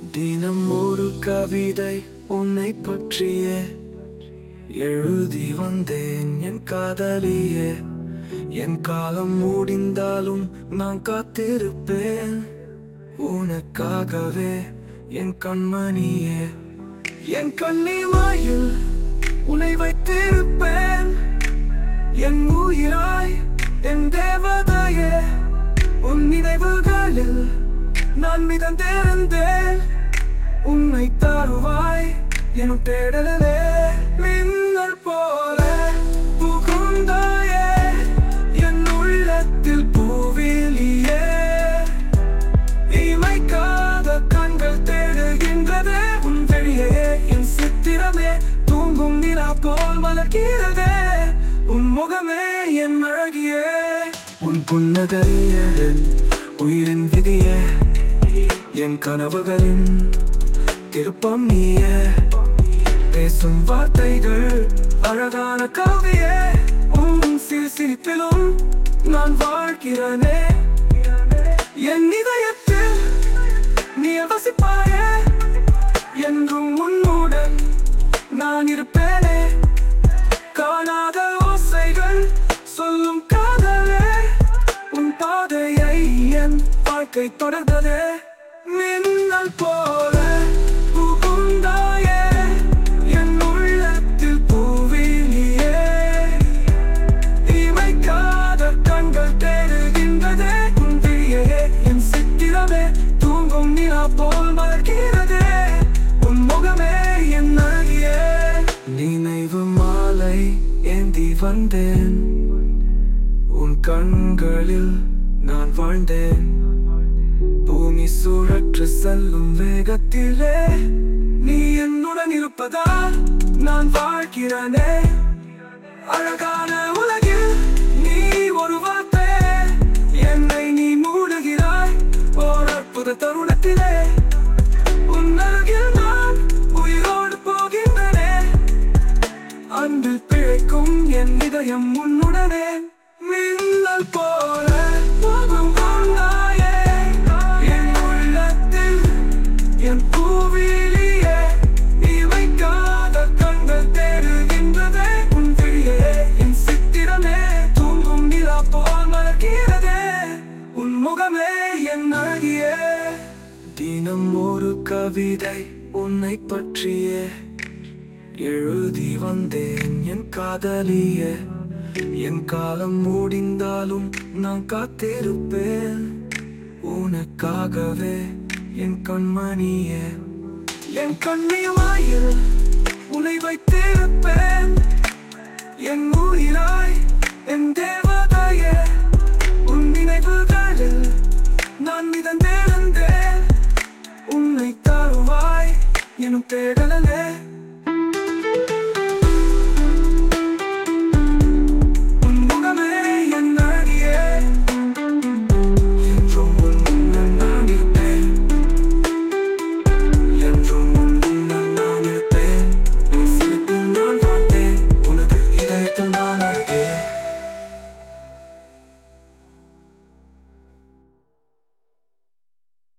தினம் ஒரு கவிதை உன்னை பற்றியே எழுதி வந்தேன் என் காதலியே. என் காலம் முடிந்தாலும் நான் காத்திருப்பேன் உனக்காகவே என் கண்மணியே. என் கண்ணிமாயில் உன்னை வைத்திருப்பேன் என் உயிராய் என் தேவதையே. உன் நினைவுகளில் நான் மிதந்திருந்தேன் உன்னை தருவாய் என் தேடலே. மின்னல் போல புகுந்தாயே என் உள்ளத்தில் பூவிலியே. இமைக்காத கண்கள் தேடுகின்றதே உன் வெளியே. என் சித்திரமே தூங்கும் நிலா போல் மலர்கிறதே உன் முகமே என் அழகியே. உன் புன்னகையே உயிரின் விதியே. என் கனவுகளின் திருப்பம் நீயே. பேசும் வார்த்தைகள் அழகான கவியே. உன் சிரிப்பிலும் நான் வாழ்கிறேனே. என் இதயத்தில் நீ வசிப்பாயே. என்றும் உன்னுடன் நான் இருப்பேனே. காணாத ஓசைகள் சொல்லும் காதலே. உன் பாதையை என் வாழ்க்கை தொடர்ந்ததே. மின்னல் போல புகுந்தாயே என் உள்ளத்தில் பூவிலியே. இமைக்காத கண்கள் தேடுகின்றதே உன் விழியே. என் சித்திரமே தூங்கும் நிலா போல் மலர்கிறதே உன் முகமே என் அழகியே. நினைவு மாலை ஏந்தி வந்தேன் உன் கண்களில் நான் வாழ்ந்தேன். பூமி சுழற்று செல்லும் வேகத்திலே நீ என்னுடன் இருப்பதால் நான் வாழ்கிறேனே. அழகான உலகில் நீ ஒரு வார்த்தை என்னை நீ மூடுகிறாய் ஓர் அற்புத தருணத்திலே. உன் அருகில் நான் உயிரோடு போகின்றனே. அன்பில் பிழைக்கும் என் இதயம் உன்னுடனே. மின்னல் போல புகுந்தாயே என் உள்ளத்தில் என் பூவிலியே. இமைக்காத கண்கள் தேடுகின்றதே உன் விழியே. என் சித்திரமே தூங்கும் நிலா போல் மலர்கிறதே உன் முகமே என் அழகியே. தினம் ஒரு கவிதை உன்னை பற்றியே எழுதி வந்தேன் என் காதலியே. என் காலம் முடிந்தாலும் நான் காத்திருப்பேன் உனக்காகவே என் கண்மணியே. என் கண்ணியமாயில் உன்னை வைத்திருப்பேன் என் உயிராய் என் தேவதையே. உன் நினைவுகளில் நான் மிதந்திருந்தேன் உன்னை தருவாய் என் தேடலே.